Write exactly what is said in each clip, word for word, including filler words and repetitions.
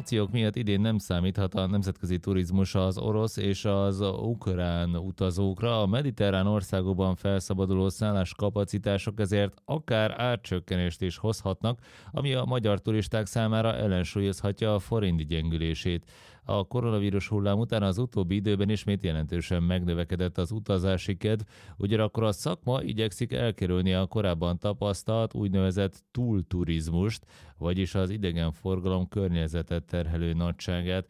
szankciók miatt idén nem számíthat a nemzetközi turizmus az orosz és az ukrán utazókra. A mediterrán országokban felszabaduló szálláskapacitások ezért akár árcsökkenést is hozhatnak, ami a magyar turisták számára ellensúlyozhatja a forint gyengülését. A koronavírus hullám után az utóbbi időben ismét jelentősen megnövekedett az utazási kedv, ugyanakkor a szakma igyekszik elkerülni a korábban tapasztalt úgynevezett túlturizmust, vagyis az idegenforgalom környezetet terhelő nagyságát.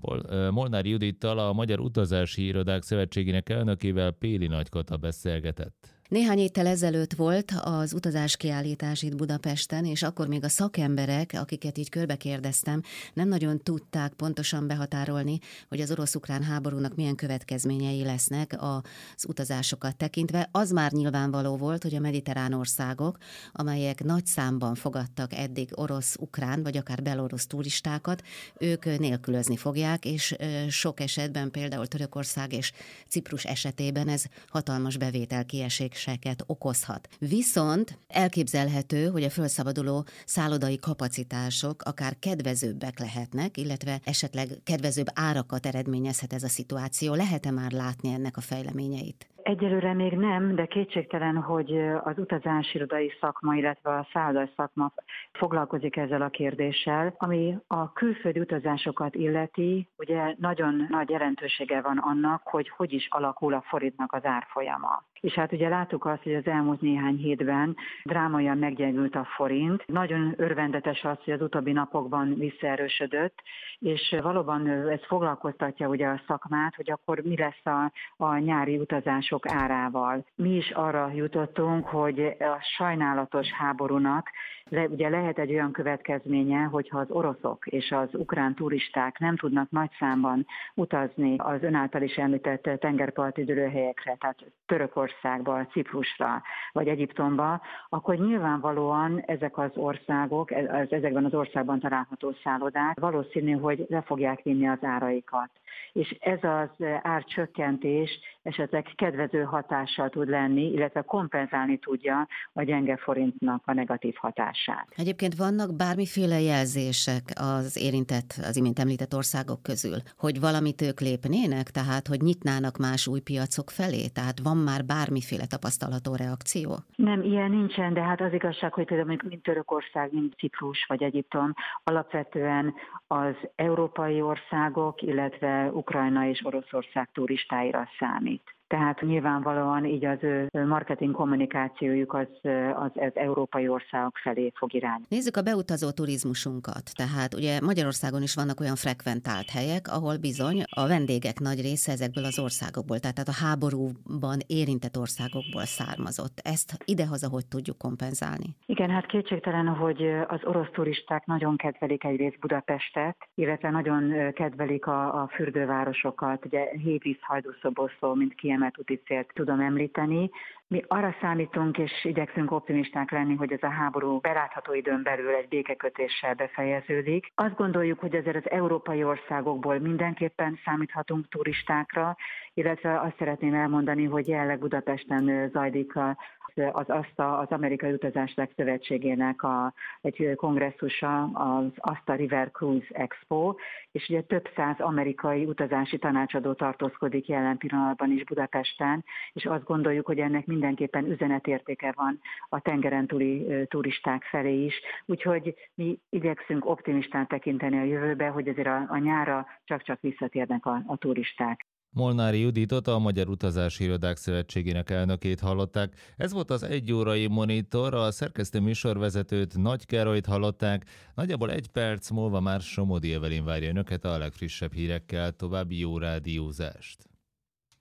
Molnár Judittal, a Magyar Utazási Irodák Szövetségének elnökével Péli Nagykata beszélgetett. Néhány héttel ezelőtt volt az utazáskiállítás itt Budapesten, és akkor még a szakemberek, akiket így körbekérdeztem, nem nagyon tudták pontosan behatárolni, hogy az orosz-ukrán háborúnak milyen következményei lesznek az utazásokat tekintve. Az már nyilvánvaló volt, hogy a mediterrán országok, amelyek nagy számban fogadtak eddig orosz-ukrán, vagy akár belorusz turistákat, ők nélkülözni fogják, és sok esetben, például Törökország és Ciprus esetében ez hatalmas bevételkiesés okozhat. Viszont elképzelhető, hogy a felszabaduló szállodai kapacitások akár kedvezőbbek lehetnek, illetve esetleg kedvezőbb árakat eredményezhet ez a szituáció. Lehet-e már látni ennek a fejleményeit? Egyelőre még nem, de kétségtelen, hogy az utazásirodai szakma, illetve a szállodai szakma foglalkozik ezzel a kérdéssel, ami a külföldi utazásokat illeti, ugye nagyon nagy jelentősége van annak, hogy hogy is alakul a forintnak az árfolyama. És hát ugye láttuk azt, hogy az elmúlt néhány hétben drámaian meggyengült a forint. Nagyon örvendetes az, hogy az utóbbi napokban visszaerősödött, és valóban ez foglalkoztatja ugye a szakmát, hogy akkor mi lesz a, a nyári utazások árával. Mi is arra jutottunk, hogy a sajnálatos háborúnak le, ugye lehet egy olyan következménye, hogyha az oroszok és az ukrán turisták nem tudnak nagy számban utazni az ön által is említett tengerparti dőlőhelyekre, tehát Törökországba, Ciprusra vagy Egyiptomba, akkor nyilvánvalóan ezek az országok, ez, ezekben az országban található szállodák valószínű, hogy le fogják vinni az áraikat. És ez az árcsökkentés esetleg kedvező hatással tud lenni, illetve kompenzálni tudja a gyenge forintnak a negatív hatását. Egyébként vannak bármiféle jelzések az érintett, az imént említett országok közül, hogy valamit ők lépnének, tehát hogy nyitnának más új piacok felé? Tehát van már bármiféle tapasztalható reakció? Nem, ilyen nincsen, de hát az igazság, hogy például mint Törökország, mint Ciprus vagy Egyiptom, alapvetően az európai országok, illetve Ukrajna és Oroszország turistáira számít. Tehát nyilvánvalóan így az ő marketing kommunikációjuk az, az, az európai országok felé fog irányulni. Nézzük a beutazó turizmusunkat. Tehát ugye Magyarországon is vannak olyan frekventált helyek, ahol bizony a vendégek nagy része ezekből az országokból, tehát a háborúban érintett országokból származott. Ezt idehaza hogy tudjuk kompenzálni? Igen, hát kétségtelen, hogy az orosz turisták nagyon kedvelik egyrészt Budapestet, illetve nagyon kedvelik a, a fürdővárosokat, ugye Hévíz, Hajdúszoboszló, mint kiemelt úti célt tudom említeni. Mi arra számítunk és igyekszünk optimisták lenni, hogy ez a háború belátható időn belül egy békekötéssel befejeződik. Azt gondoljuk, hogy azért az európai országokból mindenképpen számíthatunk turistákra, illetve azt szeretném elmondani, hogy jelenleg Budapesten zajlik a az ASTA, az Amerikai Utazások Szövetségének a, egy kongresszusa, az ASTA River Cruise Expo, és ugye több száz amerikai utazási tanácsadó tartózkodik jelen pillanatban is Budapesten, és azt gondoljuk, hogy ennek mindenképpen üzenetértéke van a tengeren túli turisták felé is, úgyhogy mi igyekszünk optimistán tekinteni a jövőbe, hogy azért a, a nyára csak-csak visszatérnek a, a turisták. Molnári Juditot, a Magyar Utazási Irodák Szövetségének elnökét hallották. Ez volt az egyórai monitor, a szerkesztő műsorvezetőt, Nagy Károlyt hallották. Nagyjából egy perc múlva már Somodi Evelin várja önöket a legfrissebb hírekkel. További jó rádiózást!